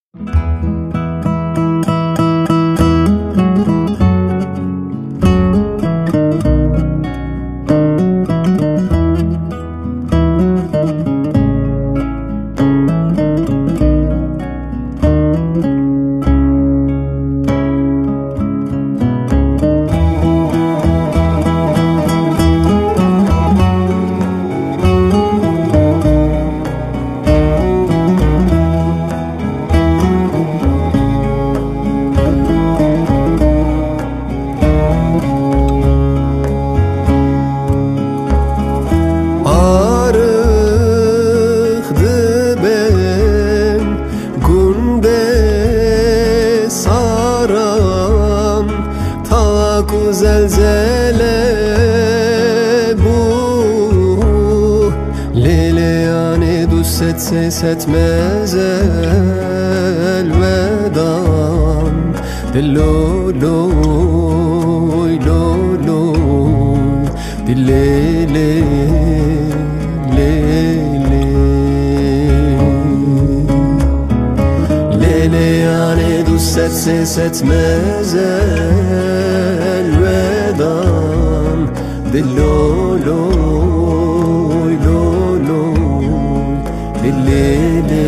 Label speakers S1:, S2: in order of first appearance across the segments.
S1: zelzele bu Leyleğani dus etse setmez elvedan Dilloy loy dillele Leyleğani dus etse setmez elvedan Dilloy dillele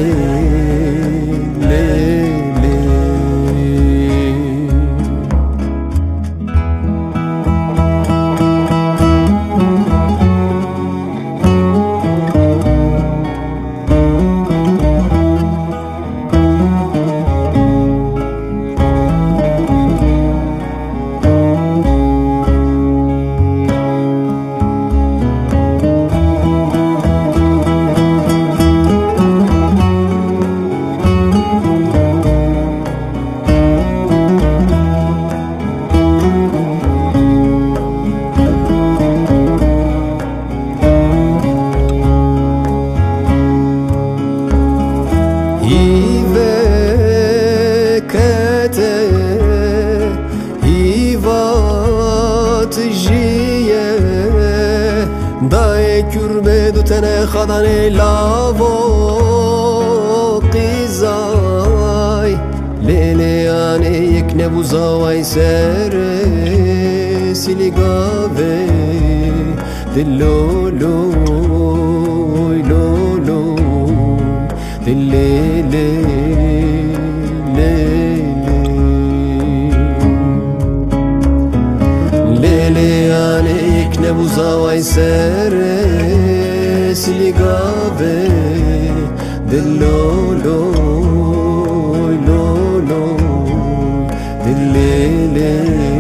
S1: Dae kürbe dutene khadane lavo qizay Leyleğani yekne buzavay sere siligave Dilloy dillele Leyleğani yekne buzavay sere siligave Dilloy dillele